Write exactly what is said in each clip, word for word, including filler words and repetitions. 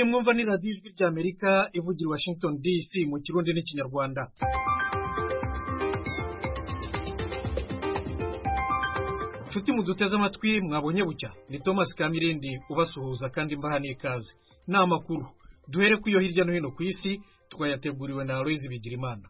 iyi mwumva ni radiyo ijwi ry'Amerika ivugira i Washington D C mu Kirundi n'Ikinyarwanda. Nshuti muduteze amatwi mwabonye bucya ni Thomas Kamirindi ubasuhuza kandi mbaha n'ikaze. Ni amakuru duhere ku yo hirya no hino ku isi twayateguriwe na Aloys Bigirimana.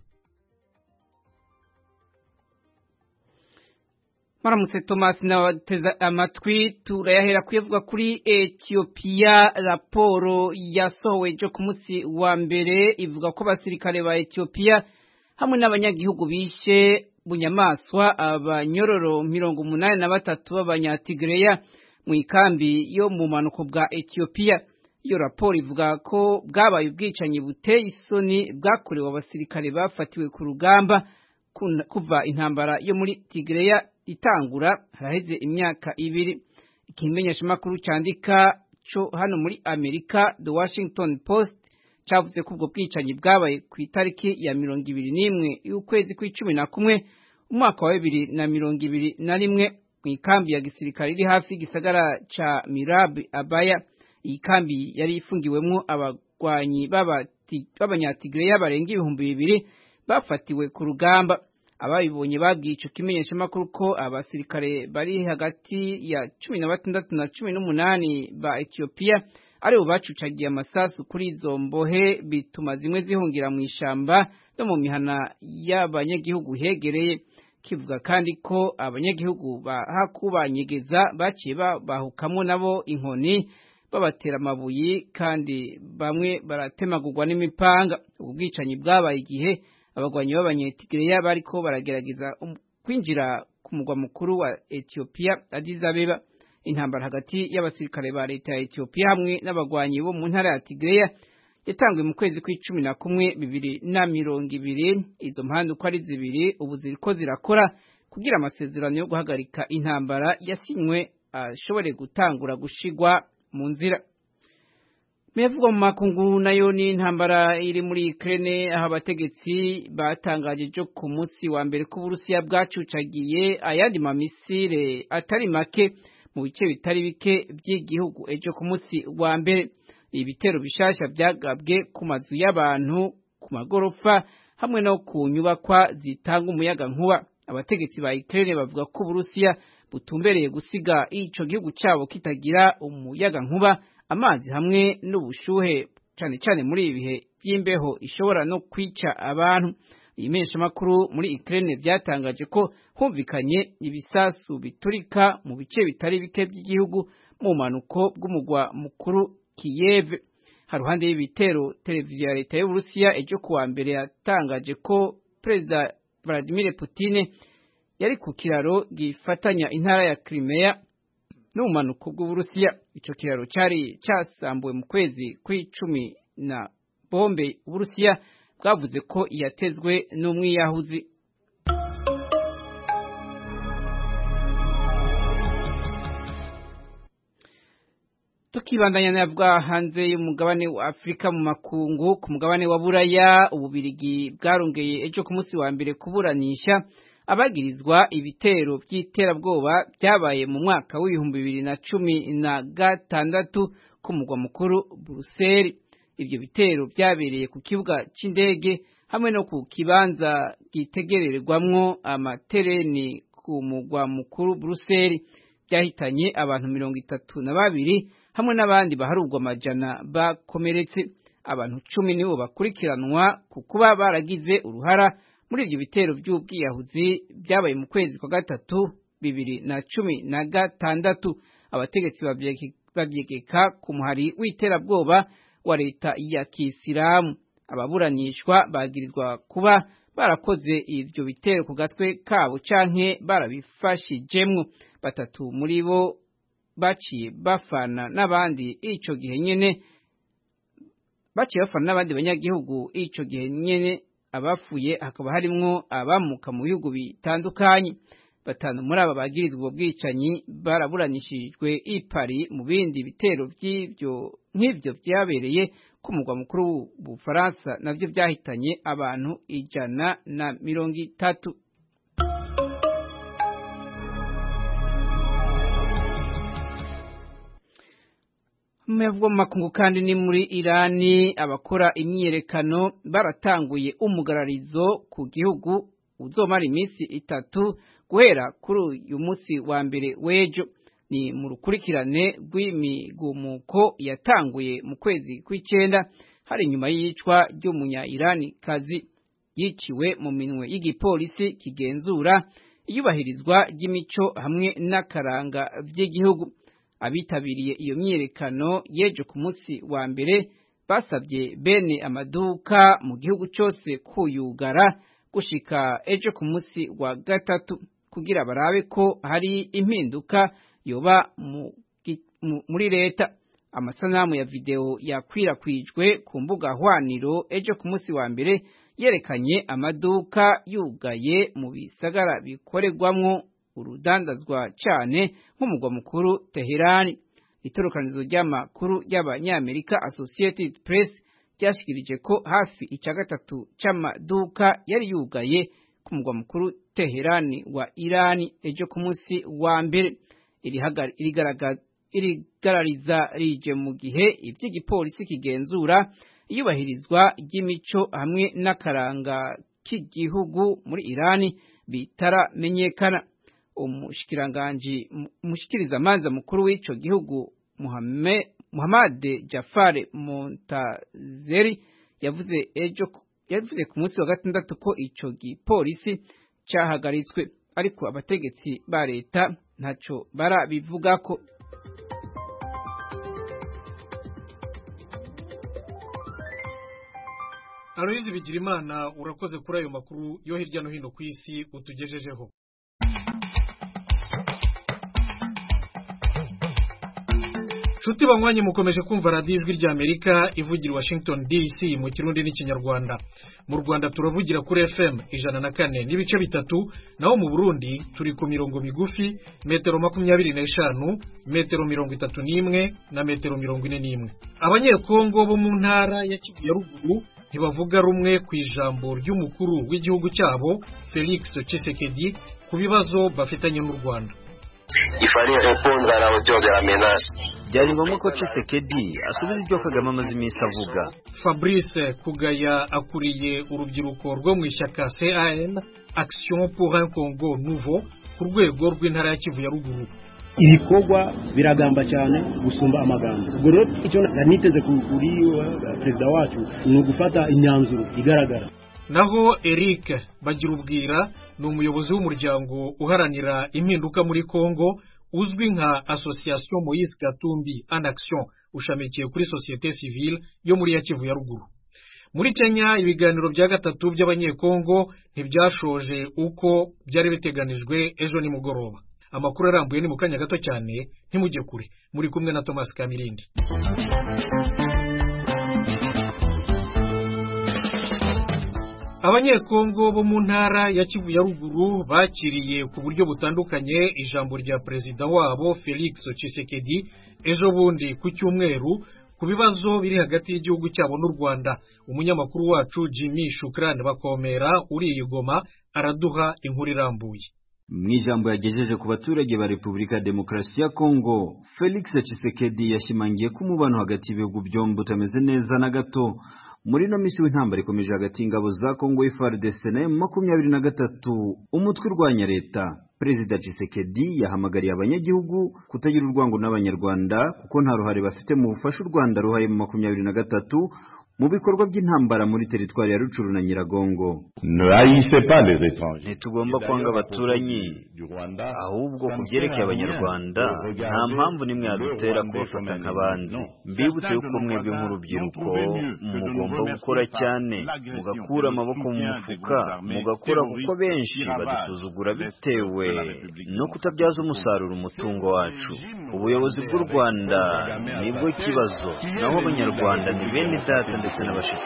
Maramutse Thomas na teza amatwi turayahera kuyevuga kuri Ethiopia. Raporo yasohowe jo ku munsi wa mbere ivuga ko basirikare ba Ethiopia hamwe n'abanyagihugu bishe bunyamaswa abanyororo mirongo umunani na batatu b'abanyatigreya mu ikambi yo mu manuko bwa Ethiopia. Iyo raporo ivuga ko bwabaye ubwicanyi buteye isoni bwakorewe abasirikare bafatiwe ku rugamba kuva intambara yo muri Tigreya itangura haraheze imyaka ibiri. Ikimenyesha makuru candika cyo hano muri Amerika The Washington Post cavuze ko ubwo bwicanyi bwabaye ku itariki ya mirongo ibiri n'imwe y'ukwezi kw'icumi na kumwe umwaka wa bibiri na mirongo ibiri na rimwe mu ikambi ya gisirikare iri hafi gisagara ca Mirab Abaya. Iyi kambi yari ifungiwemwo abagwanyi b'abanyatigreya barenga ibihumbi bibiri bafatiwe ku rugamba. Ababibonye babwiye ico kimenyesha makuru ko abasirikare bari hagati ya cumi na batandatu na cumi n'umunani ba Ethiopia ari bo bacucagiye amasasu kuri izo mbohe bituma zimwe zihungira mu ishamba no mu mihana y'abanyagihugu hegereye. Kivuga kandi ko abanyagihugu bahakubanyegeza baciye bahukamo nabo inkoni babatera amabuye kandi bamwe baratemagurwa n'imipanga. Ubwicanyi bwabaye igihe abagwanyi b'abanyetigreya bariko baragerageza um, kwinjira ku mugwa mukuru wa Ethiopia Addis Abeba. Intambara hagati y'abasirikare ba leta ya Ethiopia hamwe n'abagwanyi bo mu ntara ya Tigreya yatanguye mu kwezi kw'icumi na kumwe bibiri na mirongo ibiri. Izo mpande uko ari zibiri ubu ziriko zirakora kugira amasezerano yo guhagarika intambara yasinywe ashobore gutangura gushigwa mu nzira. Mevugwa mu makungu nayo ni intambara iri muri Ukraine aho abategetsi batangaje jo ku munsi wa mbere ko Burusiya bwacucagiye ayandi mamisire atari make mu bice bitari bike by'igihugu ejo ku munsi wa mbere. Ibitero bishasha byagabwe ku mazu y'abantu, ku magorofa hamwe no ku nyubakwa zitanga umuyaga nkuba. Abategetsi ba Ukraine bavuga ko Burusiya butumbereye gusiga ico gihugu cyabo kitagira umuyaga nkuba, amazi hamwe n'ubushuhe cyane cyane muri ibihe by'imbeho ishobora no kwica abantu. Ibimenyesha makuru muri Ukraine byatangaje ko humvikanye ibisasu biturika mu bice bitari bike by'igihugu mu manuko bw'umugwa mukuru Kiev. Haruhande y'ibitero, televiziyo ya leta y'Uburusiya ejo kuwa mbere yatangaje ko Perezida Vladimir Putin yari ku kiraro gifatanya intara ya Crimea n'umanuko bw'Uburusiya. Ico kiraro cyari cyasambuwe mu kwezi kw'icumi na bombe Uburusiya bwavuze ko yatezwe n'umwiyahuzi. Tukibandanya nabwa hanze y'umugabane wa Afrika mu makungu ku mugabane wa Buraya, Ububirigi bwarongeye ejo ku munsi wa mbere kuburanisha abagirizwa ibitero by'iterabwoba byabaye mu mwaka w'ibihumbi bibiri na cumi na gatandatu ku mugwa mukuru Bruxelles. Ibyo bitero byabereye ku kibuga c'indege hamwe no ku kibanza gitegererwamwo amatereni ku mugwa mukuru Bruxelles. Byahitanye abantu mirongo itatu na babiri hamwe n'abandi baharugwa amajana bakomeretse. Abantu cumi nibo bakurikiranwa ku kuba baragize uruhara muri ibyo bitero by'ubwiyahuzi byabaye mu kwezi kwa gatatu bibiri na cumi na gatandatu. Abategetsi babyegeka ku muhari w'iterabwoba wa leta ya Kisilamu. Ababuranishwa bagirizwa kuba barakoze ivyo bitero ku gatwe kabo canke barabifashijemwo. Batatu muri bo baciye bafana n'abandi ico gihe nyene baciye bafana n'abandi banyagihugu ico gihe nyene. Abafuye hakaba harimwo abamuka mu bihugu bitandukanye. Batanu muri aba bagirizwa ubwo bwicanyi baraburanishijwe i Paris mu bindi bitero by'ibyo nk'ivyo byabereye ku mugwa mukuru w'Ubufaransa navyo byahitanye abantu ijana na mirongo itatu. Mevwo makungu kandi ni muri Irani abakora imyiyerekano baratanguye umugararizo ku gihugu uzomara iminsi itatu guhera kuri uyu munsi wa mbere w'ejo. Ni mu rukurikirane rw'imigumuko yatanguye mu kwezi kw'icenda hari nyuma y'icwa ry'umunya Irani kazi yiciwe mu minwe y'igipolisi kigenzura iyubahirizwa ry'imico hamwe n'akaranga by'igihugu. Abitabiriye iyo myiyerekano yejo ku munsi wa mbere basabye bene amaduka mu gihugu cyose kuyugara gushika ejo ku munsi wa gatatu kugira barabe ko hari impinduka yoba mu, mu, muri leta. Amasanamu ya video yakwirakwijwe ku mbuga hwaniro ejo ku munsi wa mbere yerekanye amaduka yugaye mu bisagara bikoregwamwo urudandazwa cyane nk'umugwa mukuru Teherani. Itorokanizo ry'amakuru y'Abanyamerika Associated Press ryashikirije ko hafi icya gatatu c'amaduka yari yugaye ku mugwa mukuru Teherani wa Irani ejo ku munsi wa mbere. Irigarariza rije mu gihe iby'igipolisi kigenzura iyubahirizwa ry'imico hamwe n'akaranga k'igihugu muri Irani bitaramenyekana. Umushikiranganji umushikiriza manza mukuru w'ico gihugu Muhammad Muhammad Jafar Montazeri yavuze ejo yavuze ku munsi wa gatandatu ko ico gipolisi cahagaritswe, ariko abategetsi ba leta ntaco barabivugako. Aloyizi Bigirimana urakoze kuri ayo makuru yo hirya no hino ku isi utugejejeho. Shuti banywanyi mukomeje kumva radio ijwi rya Amerika ivugira Washington D C mu Kirundi n'Ikinyarwanda. Mu Rwanda turavugira kuri F M ijana na kane n'ibice bitatu, naho mu Burundi turi ku mirongo migufi metero makumyabiri n'eshanu, metero mirongo itatu n'imwe na metero mirongo ine n'imwe. Abanyekongo bo mu ntara ya Kivu ya ruguru ntibavuga rumwe ku ijambo ry'umukuru w'igihugu cyabo Felix Tshisekedi ku bibazo bafitanye n'u Rwanda. Il fallait répondre à la hauteur de la menace. Byari ngombwa ko Tshisekedi asubiza ibyo Kagame amaze iminsi avuga. Fabrice Kugaya akuriye urubyiruko rwo mu ishyaka C A N Action pour un Congo Nouveau ku rwego rw'intara ya Kivu ya ruguru. Ibikorwa biragamba cyane gusumba amagambo. Ubwo rero icyo naniteze kuri perezida wacu ni ugufata imyanzuro igaragara. Naho Eric Bagirubwira ni umuyobozi w'umuryango uharanira impinduka muri Kongo uzwi nka Association Moïse Katumbi en Action ushamikiye kuri société civile yo muri ya Kivu ya ruguru. Muri Kenya ibiganiro bya gatatu by'abanyekongo ntibyashoje uko byari biteganijwe ejo ni mugoroba. Amakuru arambuye ni mukanya gato cyane ntimujye kure. Muri kumwe na Thomas Kamirindi. Abanyekongo bo mu ntara ya Kivu ya ruguru bakiriye ku buryo butandukanye ijambo rya perezida wabo Felix Tshisekedi ejo bundi ku cyumweru ku bibazo biri hagati y'igihugu cyabo n'u Rwanda. Umunyamakuru wacu Jimmy Shukran Bakomera uri i Goma araduha inkuru irambuye. Mu ijambo yagejeje ku baturage ba Repubulika ya Demokarasi ya Kongo, Felix Tshisekedi yashimangiye ko umubano hagati y'ibihugu byombi utameze neza na gato. Muri no misi w'intambara ikomeje hagati y'ingabo za Kongo F A R D C na M makumyabiri na gatatu umutwe urwanya leta. Perezida Tshisekedi yahamagariye abanyagihugu kutagira urwango n'abanyarwanda kuko nta ruhare bafite mu bufasha u Rwanda ruhaye mu makumyabiri na gatatu mu bikorwa by'intambara muri teritwari ya Rucuru na Nyiragongo. Ntitugomba kwanga abaturanyi, ahubwo kubyerekeye abanyarwanda nta mpamvu nimwe yadutera kubafata nk'abanzi. Mbibutse yuko mwebwe nk'urubyiruko mugomba gukora cyane, mugakura amaboko mu mufuka, mugakora kuko benshi badusuzugura bitewe no kutabyaza umusaruro umutungo wacu. Ubuyobozi bw'u Rwanda nibwo kibazo, naho abanyarwanda ni bene data ndetse n'abashiki.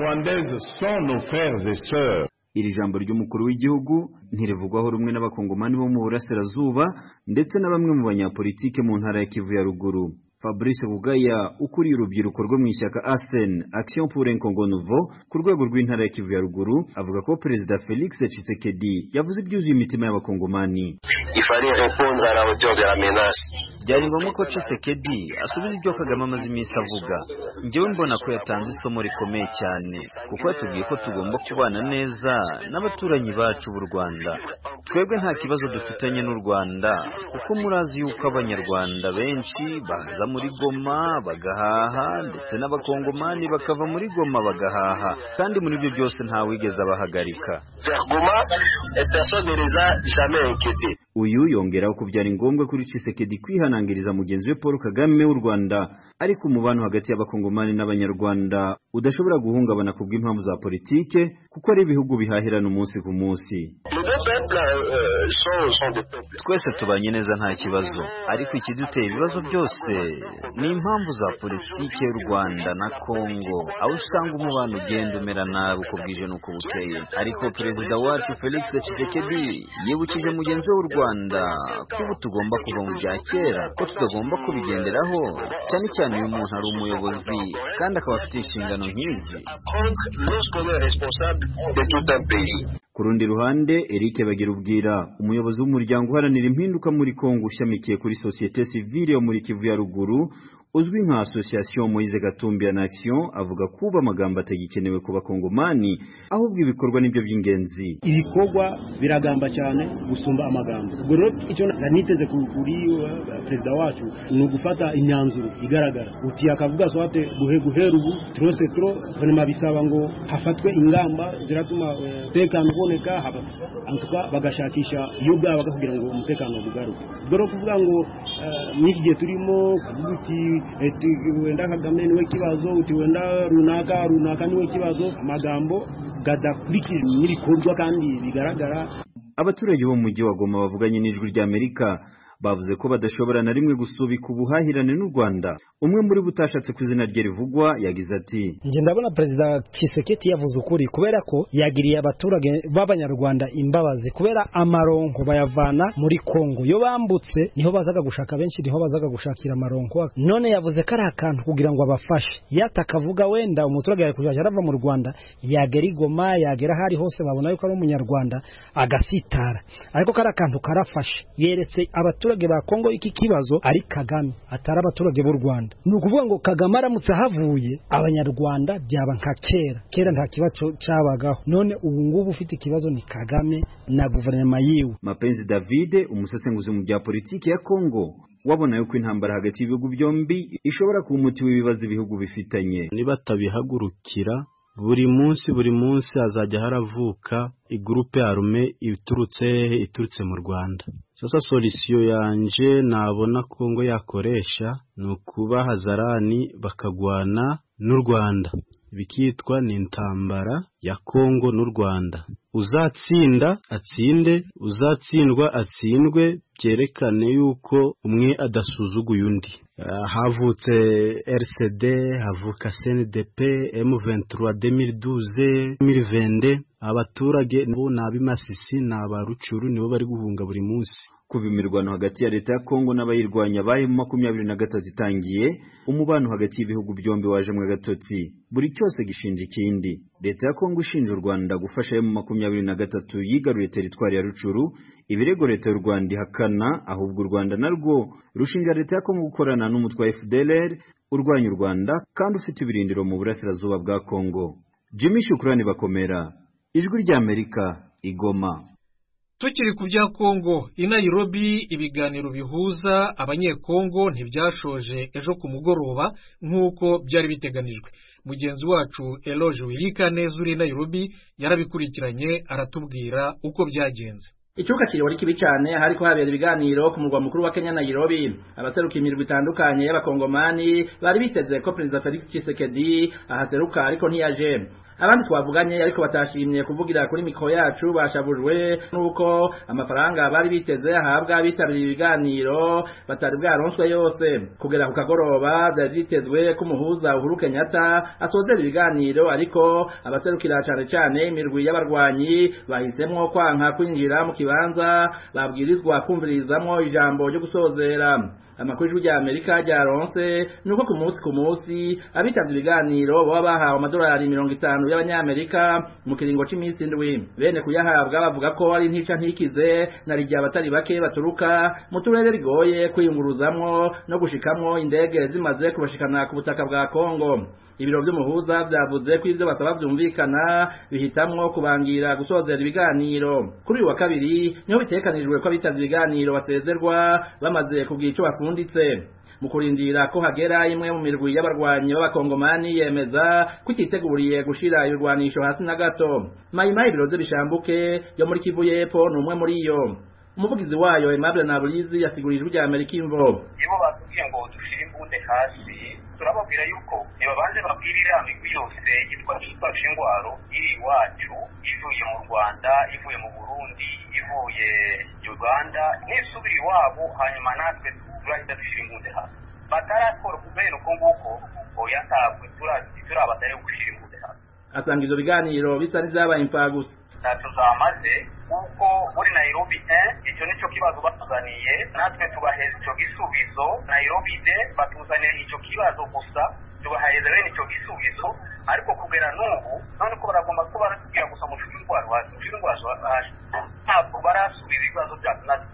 Iri jambo ry'umukuru w'igihugu ntirivugwaho rumwe n'abakongomani bo mu burasirazuba ndetse na bamwe mu banyapolitike mu ntara ya Kivu ya ruguru. Fabrice Bugaya ukuriye urubyiruko rwo mu ishyaka A S N Action pour un Congo Nouveau ku rwego rw'intara ya Kivu ya ruguru avuga ko Perezida Felix Tshisekedi yavuze ibyuzuye imitima y'abakongomani. Il fallait répondre à la hauteur de la menace. byari ngombwa ko Tshisekedi asubiza ibyo Kagame amaze iminsi avuga. Njyewe mbona ko yatanze isomo rikomeye cyane kuko yatubwiye ko tugomba kubana neza n'abaturanyi bacu b'u Rwanda. Twebwe nta kibazo dufitanye n'u Rwanda kuko murazi yuko abanyarwanda benshi baza muri Goma bagahaha ndetse n'abakongomani bakava muri Goma bagahaha, kandi muri ibyo byose nta wigeze abahagarika. Uyu yongeraho ko byari ngombwa kuri Tshisekedi kwihanangiriza mugenzi we Paul Kagame w'u Rwanda, ariko umubano hagati y'abakongomani n'abanyarwanda udashobora guhungabana ku bw'impamvu za politike kuko ari ibihugu bihahirana umunsi ku munsi. Twese tubanye neza nta kibazo, ariko ikiduteye ibibazo byose ni impamvu za politike y'u Rwanda na Kongo, aho usanga umubano ugenda umera nabi uko bwije n'uko bukeye. Ariko perezida wacu Felix Tshisekedi yibukije mugenzi w'u Rwanda ko ubu tugomba kuva mu bya kera, ko tutagomba kubigenderaho, cyane cyane uyu muntu ari umuyobozi kandi akaba afite inshingano nk'izi. Ku rundi ruhande, Eric Bagirubwira, umuyobozi w'umuryango uharanira impinduka muri Kongo ushamikiye kuri societe civile yo muri Kivu ya ruguru uzwi nka Association Moise Katumbi en Action, avuga kuba amagambo atagikenewe ku bakongomani ahubwo ibikorwa nibyo by'ingenzi. Ibikorwa biragamba cyane gusumba amagambo. Ubwo rero icyo naniteze kuri perezida wacu ni ugufata imyanzuro igaragara. Uti akavuga swate guhe guhera ubu trose tro vraiment bisaba ngo hafatwe ingamba ziratuma tekano uboneka, antuka bagashakisha iyo bwaba kugira ngo umutekano ugaruke. Ubwo rero kuvuga ngo n'iki gihe turimo kuvuga eti wenda Kagame niwe kibazo, uti wenda runaka runaka niwe kibazo, amagambo gadakurikira n'ibikorwa kandi bigaragara. Abaturage bo mu mujyi wa Goma bavuganye n'ijwi ry'Amerika bavuze ko badashobora na rimwe gusubika ubuhahirane n'u Rwanda. Umwe muri butashatse kuzina rye rivugwa yagize ati: "Nje ndabona Perezida Tshisekedi yavuze ukuri kubera ko yagiriye abaturage b'abanyarwanda imbabazi kubera amaronko bayavana muri Kongo. Yo bambutse niho bazaga gushaka benshi, niho bazaga gushakira amaronko. None yavuze ko ari akantu kugira ngo abafashe. Yatakavuga wenda umuturage yari kujaje arava mu Rwanda, yagera Goma, yagera hari hose babona yuko ari umunyarwanda agasitara. Ariko kari akantu karafashe. Yeretse abaturage ba Kongo iki kibazo ari Kagame atari abaturage b'u Rwanda. Ni ukuvuga ngo Kagame aramutse havuye abanyarwanda byaba nka kera kera nta kibazo cabagaho. None ubu ngubu ufite ikibazo ni Kagame na guverinoma yiwe. Mapenzi David, umusesenguzi mu bya politiki ya Kongo, wabona yuko intambara hagati y'ibihugu byombi ishobora kuba umuti w'ibibazo ibihugu bifitanye. Niba tabihagurukira buri munsi buri munsi azajya haravuka igroupe arme iturutse iturutse mu Rwanda. Sasa solution yanje nabona Kongo yakoresha no kuba hazarani bakagwana n'u Rwanda, bikitwa ni intambara ya Kongo n'u Rwanda. Uzatsinda atsinde, uzatsindwa atsindwe, byerekane yuko umwe adasuzuguye undi. Uh, havutse R C D, havuka C N D P, M vingt-trois deux mille douze, deux mille vingt, abaturage bo nabimasisi n'abarucuru nibo bari guhunga buri munsi. Kuva imirwano hagati ya leta ya Kongo n'abayirwanya baye mu makumyabiri na gatatu itangiye, umubano hagati y'ibihugu byombi waje mu gatotsi, buri cyose gishinja ikindi. Leta ya Kongo ishinja u Rwanda gufasha mu makumyabiri na gatatu yigaruye teritwari ya Rucuru, ibirego leta y'u Rwanda ihakana, ahubwo u Rwanda narwo rushinja leta ya Kongo gukorana n'umutwe wa F D L R urwanya u Rwanda kandi ufite ibirindiro mu burasirazuba bwa Kongo. Jimmy Shukrani Bakomera, Ijwi ry'Amerika, Igoma. Tukiri ku bya Kongo, i Nairobi ibiganiro bihuza abanyekongo ntibyashoje ejo ku mugoroba nk'uko byari biteganijwe. Mugenzi wacu Eloge Wilikaneza uri Nairobi yarabikurikiranye aratubwira uko byagenze. Icyuka kiri wari kibi cyane hariko habera ibiganiro ku murwa mukuru wa Kenya Nairobi. Abaseruka imirwi itandukanye y'abakongomani bari biteze ko Perezida Felix Tshisekedi ahaseruka ariko ntiyaje. Abandi twavuganye ariko batashimye kuvugira kuri mikro yacu bashabujwe nuko amafaranga bari biteze ahabwa bitabiriye ibiganiro batari bwaronswe yose. Kugera ku kagoroba byitezwe ko umuhuza Uhuru Kenyatta asozera ibiganiro, ariko abaserukira cyane cyane imirwi y'abarwanyi bahisemwo kwanka kwinjira mu kibanza babwirizwa kumvirizamwo ijambo ryo gusozera. Amakuru y'Ijwi ry'Amerika ryaronse nuko ku munsi ku munsi abitavye ibiganiro baba bahawe amadolari mirongo itanu atanu y'abanyamerika mu kiringo c'iminsi indwi. Bene kuyahabwa bavuga ko ari ntica ntikize na rijya abatari bake baturuka mu turere bigoye kwiyunguruzamwo no gushikamwo indege zimaze kubashikana ku butaka bwa Kongo. Ibiro vy'umuhuza vyavuze ko ivyo basaba vyumvikana bihitamwo kubangira gusozera ibiganiro. Kuri uyu wa kabiri niho bitekanijwe ko abitavye ibiganiro basezerwa bamaze kugira ico bafunditse. Mu kurindira ko hagera imwe mu mirwi y'abarwanyi b'abakongomani yemeza ko ititeguriye gushira ibirwanisho hasi na gato. Mayimayi Biroze Bishambuke yo muri Kivu y'Epfo ni umwe muri iyo. Umuvugizi wayo Aimable Naburizi yasigurije ujya Amerika imvo. Ibo batubwiye ngo dushire imbunde hasi, turababwira yuko nibabanje babwirira imigwi yose yitwa twafashe ingwaro iri iwacu, ivuye mu Rwanda, ivuye mu Burundi, ivuye Uganda, n'isubira iwabo, hanyuma natwe turahita dushira imbunde hasi. Batarakora kubera uko nguko oya ntabwo turabataye gushira imbunde hasi. Asanga ivyo biganiro bisa n'ivyabaye impfagusa. Ntacyo zamaze kuko muri Nairobi eh icyo nico kibazo batuzaniye, natwe tubaheza icyo gisubizo. Nairobi de batuzaniye icyo kibazo gusa, tubaheza bene icyo gisubizo, ariko kugera n'ubu none ko baragomba kuba baratubwira gusa mu shingwaro hasi shingwaro hasi ntabwo barasubira ibibazo byacu natwe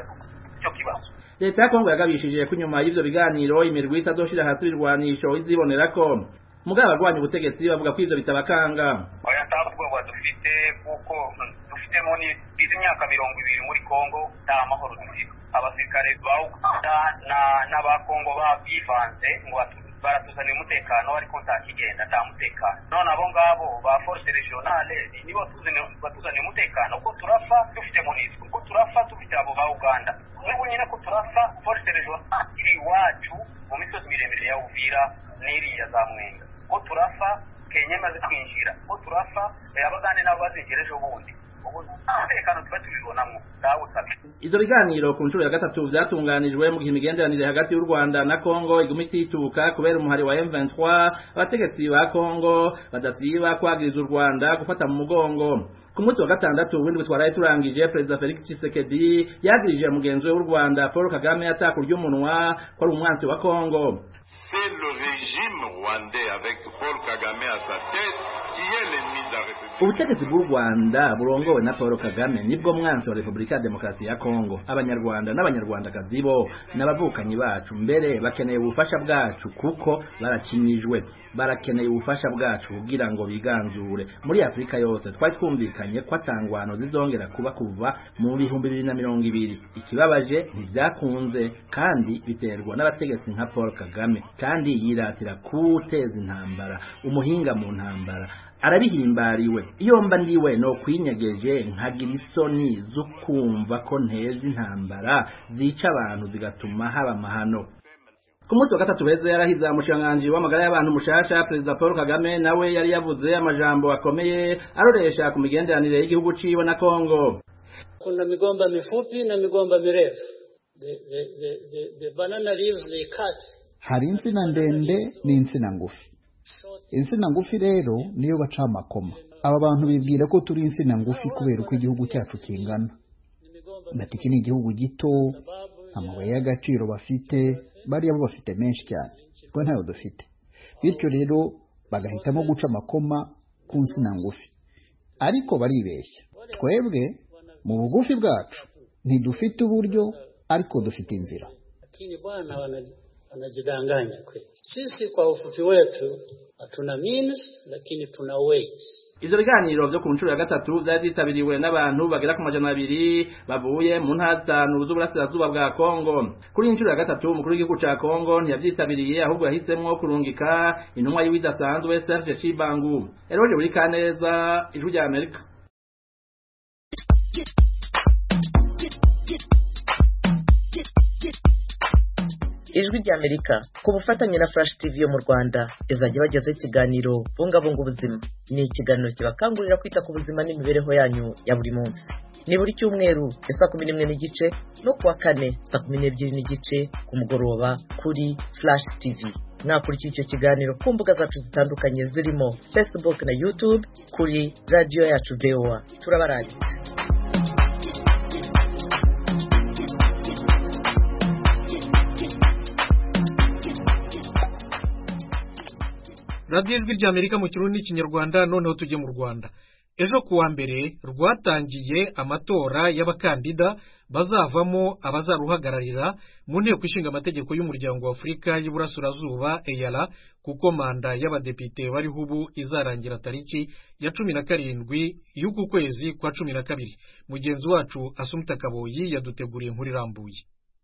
icyo kibazo. Leta ya Kongo yagabishije ko nyuma y'ivyo biganiro imirwi itazoshira hasi ibirwanisho izibonera ko mugaba abagwanya ubutegetsi bavuga ko ivyo bitabakanga. Oya ntabwo dufite kuko dufite moni izi myaka mirongo ibiri muri Kongo nta mahoro dufite. Abasirikare ba Uganda na n'abakongo babivanze ngo baratuzanira umutekano ariko nta kigenda nta mutekano. None abo ngabo ba force regionale nibo batuzanira umutekano ko turafa dufite moni ko turafa dufite abo ba Uganda. N'ubu nyine ko turafa force regionale iri wacu mu misozi miremire ya Uvira n'iriya za Mwenga. Ko turafa Kenya maze kwinjira, ko turafa abagande nabo bazingereje ubundi. Umutekano tuba tubibonamwo dawo tabi. Izo biganiro ku nshuro ya gatatu vyatunganijwe mu gihe imigenderanire hagati y'u Rwanda na Kongo iguma itituka kubera umuhari wa M vingt-trois. Abategetsi ba Kongo badasiba kwagiriza u Rwanda gufata mu mugongo. Ku munsi wa gatandatu w'indwi twaraye turangije, Perezida Felix Tshisekedi yagirije mugenzi we w'u Rwanda Paul Kagame atakurya umunwa ko ari umwansi wa Kongo. C'est le régime rwandais avec Paul Kagame à sa tête qui est l'ennemi de la République. Ubutegetsi bw'u Rwanda burongowe na Paul Kagame nibwo mwansi wa Repubulika ya Demokarasi ya Kongo. Abanyarwanda n'abanyarwandakazi bo n'abavukanyi bacu mbere bakeneye ubufasha bwacu kuko barakinyijwe. Barakeneye ubufasha bwacu kugira ngo biganzure. Muri Afrika yose twari twumvikanye ko atangwano zizongera kuba kuva mu bihumbi bibiri na mirongo ibiri. Ikibabaje ntivyakunze kandi biterwa n'abategetsi nka Paul Kagame, kandi yiratira kuteza intambara, umuhinga mu ntambara. Arabihimbariwe. Iyo mba ndiwe no kwinyegeje nkagira isoni zo kumva ko nteza intambara zica abantu zigatuma haba amahano. Ku munsi wa gatatu beze yarahize amushanganji w'amagara y'abantu mushasha Perezida Paul Kagame nawe yari yavuze amajambo akomeye aroresha ku migenderanire y'igihugu ciwe na Kongo. Kuna migomba mifupi na migomba mirefu. The, the, the, the, the banana leaves they cut. Hari insina ndende n'insina ngufi. Insina ngufi rero niyo baca amakoma. Aba bantu bibwira ko turi insina ngufi kubera uko igihugu cyacu kingana. Natiki ni igihugu gito, amabuye y'agaciro bafite, bariya bo bafite menshi cyane. Twe ntayo dufite. Bityo rero bagahitamo guca amakoma ku nsina ngufi. Ariko baribeshya. Twebwe mu bugufi bwacu ntidufite uburyo ariko dufite inzira. Lakini bwana wanajidanganya kweli. Sisi kwa ufupi wetu hatuna means lakini tuna ways. Izo biganiro byo ku nshuro ya gatatu byazitabiriwe n'abantu bagera ku majana abiri bavuye mu ntara zitanu z'uburasirazuba bwa Kongo. Kuri inshuro ya gatatu umukuru w'igihugu ca Kongo ntiyavyitabiriye ahubwo yahisemwo kurungika intumwa y'ibidasanzwe Serge Chibangu. Eroje buri kaneza ijwi rya Amerika. Ijwi rya Amerika ku bufatanye na Flash T V yo mu Rwanda izajya bagezaho ikiganiro bungabunga ubuzima. Ni ikiganiro kibakangurira kwita ku buzima n'imibereho yanyu ya buri munsi. Ni buri cyumweru saa kumi n'imwe n'igice no kuwa kane saa kumi n'ebyiri n'igice ku mugoroba kuri Flash T V. Mwakurikira icyo kiganiro ku mbuga zacu zitandukanye zirimo Facebook na YouTube kuri radio yacu V O A. Turabarangitse. radiyo ijwi ry'Amerika mu kirundi n'ikinyarwanda. Noneho tujye mu Rwanda. Ejo kuwa mbere rwatangiye amatora y'abakandida bazavamo abazaruhagararira mu nteko ishinga amategeko y'umuryango wa Afurika y'Iburasirazuba E A R A, kuko manda y'abadepite bariho ubu izarangira tariki ya cumi na karindwi y'uku kwezi kwa cumi na kabiri. Mugenzi wacu Asumta Kaboyi yaduteguriye inkuru irambuye.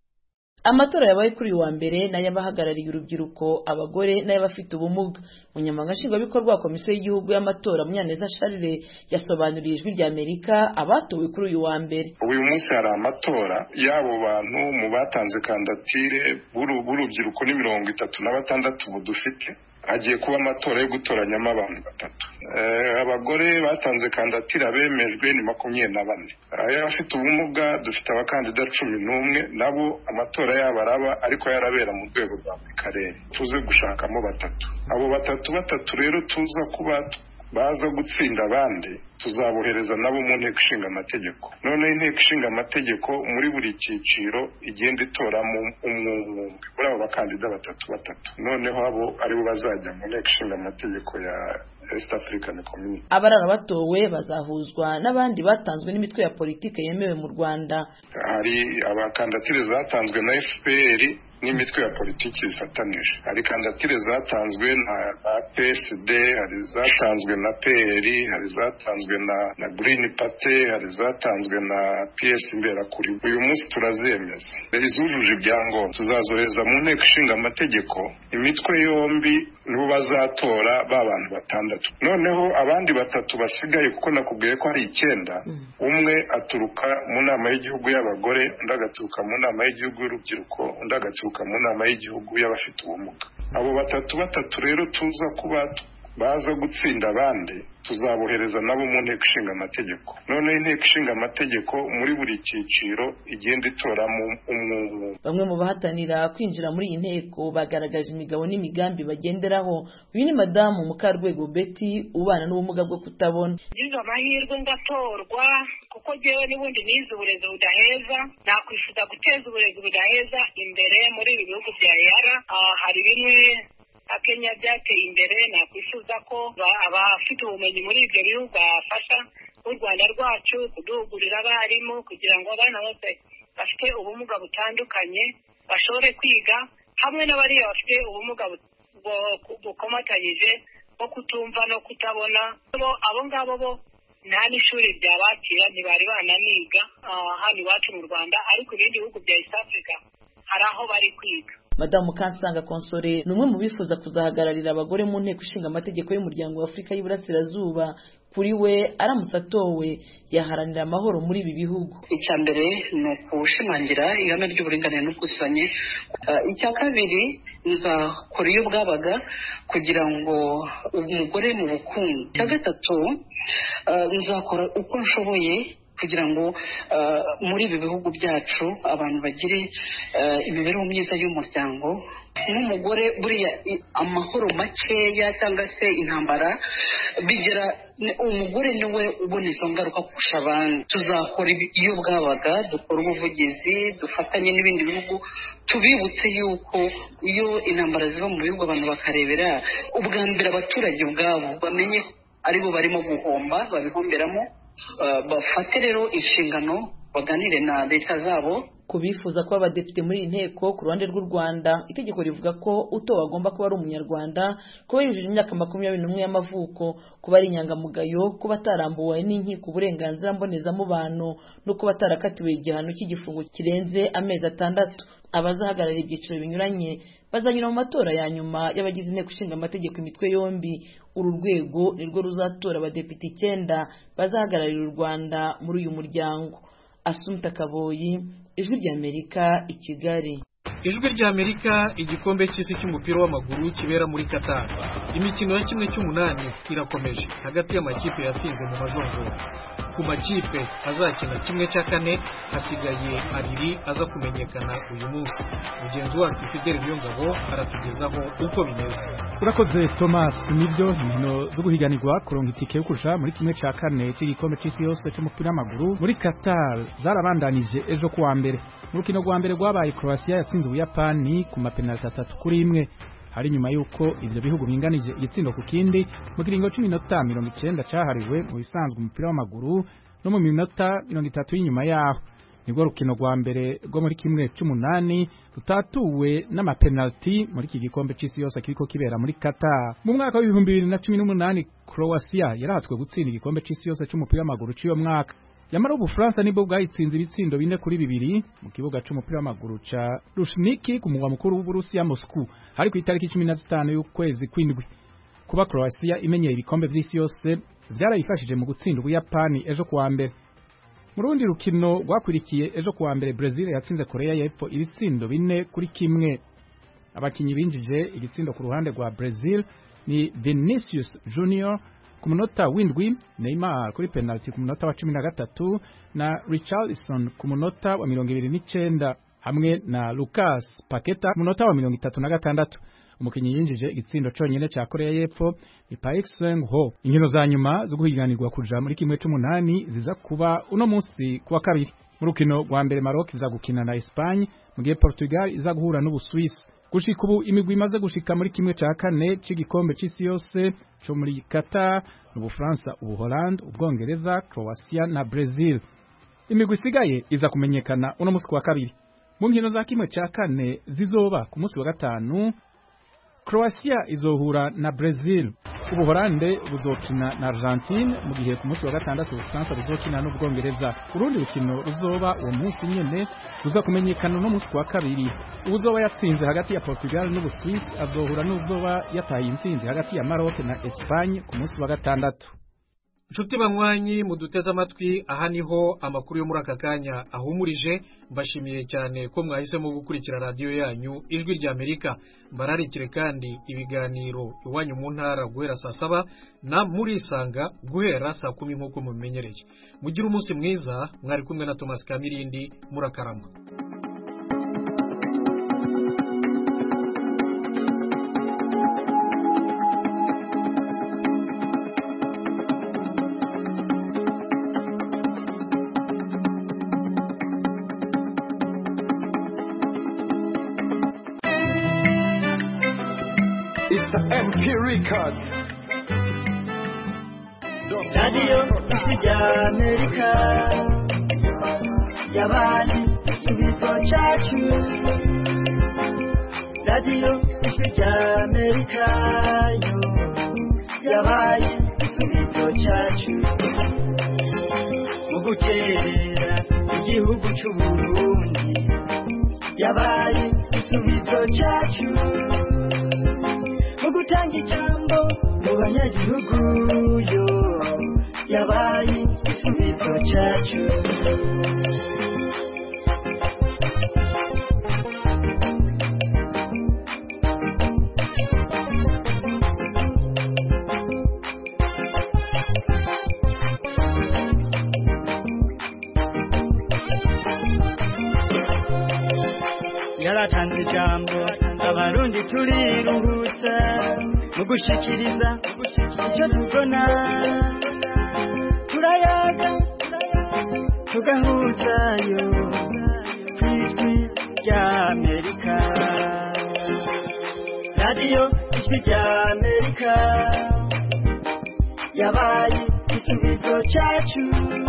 Amatora yabaye kuri uyu wa mbere n'ayabahagarariye urubyiruko, abagore n'abafite ubumuga. Umunyamabanga nshingwabikorwa wa komisiyo y'igihugu y'amatora Munyaneza Charles yasobanuriye ijwi ry'Amerika abatowe kuri uyu wa mbere. Uyu munsi hari amatora y'abo bantu mu batanze kandidatire b'urubyiruko ni mirongo itatu na batandatu ubu dufite. Hagiye kuba amatora yo gutoranyamo abantu batatu. Abagore batanze kandidatire bemejwe ni makumyabiri na bane. Abafite ubumuga dufite abakandida cumi n'umwe, nabo amatora yabo araba ariko yarabera mu rwego rwa buri karere. Tuze gushakamo batatu. Abo batatu batatu rero tuza kuba baza gutsinda abandi, tuzabohereza nabo mu nteko ishinga amategeko. None inteko ishinga amategeko muri buri cyiciro igenda itoramo umwe muri abo bakandida batatu batatu. Noneho abo aribo bazajya mu nteko ishinga amategeko ya East African Community. Abarara batowe bazahuzwa n'abandi batanzwe n'imitwe ya politike yemewe mu Rwanda. Hari abakandidatire zatanzwe na F P R n'imitwe ya politiki bifatanije. Hari kandidatire zatanzwe na P S D, hari zatanzwe na P R, hari zatanzwe na na Green Party, hari zatanzwe na P S Imberakuri. Uyu munsi turazemeza. Izujuje ibyangombwa tuzazohereza mu nteko ishinga amategeko. Imitwe yombi nibo bazatora b'abantu batandatu. Noneho abandi batatu basigaye kuko nakubwiye ko hari icyenda, umwe aturuka mu nama y'igihugu y'abagore, undi agaturuka mu nama y'igihugu y'urubyiruko, undi agaturuka mu nama y'igihugu y'abafite ubumuga. Abo batatu batatu rero tuza kuba baza gutsinda abandi, tuzabohereza nabo mu nteko ishinga amategeko. None inteko ishinga amategeko muri buri cyiciro igenda itoramo umwe. Bamwe mu bahatanira kwinjira muri iyi nteko bagaragaje imigabo n'imigambi bagenderaho. Uyu ni madamu Mukarwego Betty ubana n'ubumuga bwo kutabona. Ngize amahirwe ngatorwa kuko jewe n'ubundi nize uburezi budaheza, nakwifuza guteza uburezi budaheza imbere muri ibi bihugu bya E A R A. Hari bimwe Kenya byateye imbere, nakwifuza ko abafite ubumenyi muri ibyo bihugu bafasha u Rwanda rwacu kuduhugurira abarimu kugira ngo abana bose bafite ubumuga butandukanye bashobore kwiga, hamwe n'abariya bafite ubumuga bukomatanyije bwo kutumva no kutabona. Abo ngabo bo nta n'ishuri ryabakira, ntibari bananiga hano iwacu mu Rwanda, ariko ibindi bihugu bya East Africa hari aho bari kwiga. Madamu Kansanga Konsore ni umwe mu bifuza kuzahagararira abagore mu nteko ishinga amategeko y'umuryango wa Afurika y'Iburasirazuba. Kuri we aramutse atowe yaharanira amahoro muri ibi bihugu. Icya mbere ni ukushimangira ihame ry'uburinganire n'ubwuzuzanye. Icya kabiri nzakora iyo bwabaga kugira ngo umugore mu bukungu. Icya gatatu nzakora uko nshoboye kugira ngo uh, muri ibi bihugu byacu abantu bagire uh, imibereho myiza y'umuryango. N'umugore buriya amahoro makeya cyangwa se intambara bigera umugore niwe ubona izo ngaruka kurusha abandi. Tuzakora iyo bwabaga, dukora ubuvugizi, dufatanye n'ibindi bihugu, tubibutse yuko iyo intambara ziva mu bihugu abantu bakarebera ubwa mbere abaturage ubwabo bamenye aribo barimo guhomba, babihomberamo. Uh, bafate rero inshingano baganire na leta zabo. Kubifuza kuba abadepite muri iyi nteko ku ruhande rw'u Rwanda, itegeko rivuga ko utowe agomba kuba ari umunyarwanda, kuba yujuje imyaka makumyabiri n'umwe y'amavuko, kuba ari inyangamugayo, kuba atarambuwe n'inkiko uburenganzira mbonezamubano, no kuba atarakatiwe igihano cy'igifungo kirenze amezi atandatu. Abazahagararira ibyiciro binyuranye bazanyura mu matora ya nyuma y'abagize inteko ishinga amategeko imitwe yombi. Uru rwego nirwo ruzatora abadepite icyenda bazahagararira u Rwanda muri uyu muryango. Asumta Kaboyi, Ijwi ry'Amerika, i Kigali. Ijwi ry'Amerika, igikombe cy'isi cy'umupira w'amaguru kibera muri Qatar. Imikino ya kimwe cy'umunani irakomeje hagati y'amakipe yatsinze mu majonjora. Ku makipe azakina kimwe cya kane hasigaye abiri aza kumenyekana uyu munsi. Mugenzi wacu Fidel Byongabo aratugezaho uko bimeze. Urakoze Thomas. Nibyo inkino zo guhiganirwa kuronka itike yo kurusha muri kimwe cya kane cy'igikombe cy'isi yose cy'umupira w'amaguru muri Qatar zarabandanije ejo kuwa mbere. Mu rukino rwa mbere rwabaye Croatia yatsinze Ubuyapani ku mapenaliti atatu kuri imwe. hari nyuma yuko ivyo bihugu binganije igitsindo ku kindi mu kiringo c'iminota mirongo icenda cahariwe mu bisanzwe umupira w'amaguru no mu minota mirongo itatu y'inyuma yaho. Nibwo rukino rwa mbere rwo muri kimwe c'umunani rutatuwe n'amapenalty muri iki gikombe c'isi yose kiriko kibera muri Qatar. Mu mwaka w'ibihumbi bibiri na cumi n'umunani Croatia yarahatswe gutsinda igikombe c'isi yose c'umupira w'amaguru c'iyo mwaka. Yamara Ubufaransa nibwo bwayitsinze ibitsindo bine kuri bibiri mu kibuga c'umupira w'amaguru ca Luzhniki ku mugwa mukuru w'Uburusiya Moscow hari ku itariki cumi na zitanu y'ukwezi kw'indwi. Kuba Croatia imenyeye ibikombe vy'isi yose vyarayifashije mu gutsinda Ubuyapani ejo kuwa mbere. Mu rundi rukino rwakwirikiye ejo kuwa mbere Brazil yatsinze Korea y'Epfo ibitsindo bine kuri kimwe. Abakinyi binjije igitsindo ku ruhande rwa Brazil ni Vinicius Junior ku munota w'indwi, Neymar kuri penalty ku munota wa cumi na gatatu na Richarlison ku munota wa mirongo ibiri n'icenda hamwe na Lucas Paqueta ku munota wa mirongo itatu na gatandatu. Umukinyi yinjije igitsindo conyene ca Korea y'Epfo ni Park Seung-ho. Inkino za nyuma zo guhiganirwa kuja muri kimwe c'umunani ziza kuba uno munsi kuwa kabiri. Mu rukino rwa mbere Maroc iza gukina na Espagne mu gihe Portugal iza guhura n'Ubusuwisi. Gushika ubu imigwi imaze gushika muri kimwe ca kane c'igikombe c'isi yose co muri Qatar, n'Ubufaransa, Ubuholandi, Ubwongereza, Croatia na Brazil. Imigwi isigaye iza kumenyekana uno munsi kuwa kabiri. Mu nkino za kimwe ca kane zizoba ku munsi wa gatanu, Croatia izohura na Brazil, Ubuholande buzokina na Argentine mu gihe ku munsi wa gatandatu Ubufaransa buzokina n'Ubwongereza. Urundi rukino ruzoba uwo munsi nyene ruza kumenyekana no munsi wa kabiri. Uzoba yatsinze hagati ya Portugal n'Ubusuwisi azohura n'uzoba yataye intsinzi hagati ya Maroc na Espagne ku munsi wa gatandatu. Nshuti banywanyi muduteze amatwi, aha niho amakuru yo muri aka kanya ahumurije. Mbashimiye cyane ko mwahisemo gukurikira radio yanyu Ijwi rya Amerika. Mbararikire kandi ibiganiro iwanyu mu ntara guhera saa saba na murisanga guhera saa kumi nk'uko mubimenyereye. Mugira umunsi mwiza, mwari kumwe na Thomas Kamirindi, murakarama. M P Record Radio Ijwi Amerika yabaye igisubizo cyacu. Radio Ijwi Amerika yo yabaye igisubizo cyacu mu gukerera igihugu cy'u Burundi, yabaye igisubizo cyacu gutanga ijambo mu banyagihugu yo yabaye igisubizo cyacu. Yaratanze ijambo abarundi turiruhutsa mu gushikiriza icyo tubona, turayaga tugahuzayo kw'Ijwi rya Amerika. Radio Ijwi rya Amerika yabaye igisubizo cyacu.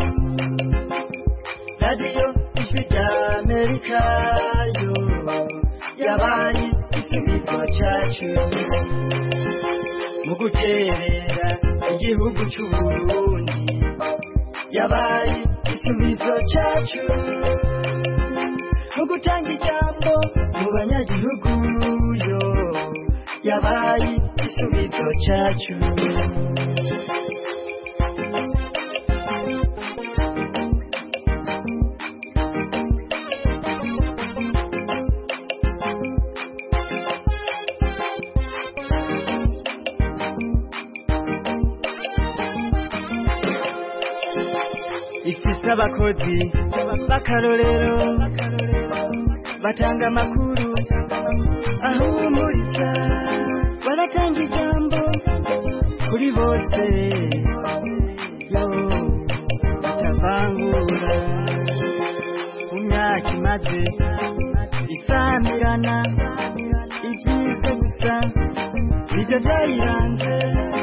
Radio Ijwi rya Amerika yo yabaye igisubizo cyacu mu guterera igihugu cy'u Burundi, yabaye igisubizo cyacu mu gutanga ijambo mu banyagihugu yo yabaye igisubizo cyacu. Ifise abakozi b'akarorero batanga amakuru ahumuriza, baratanga ijambo kuri bose yo batavangura. Mu myaka imaze isamirana, ibyiza gusa ibyo byayiranze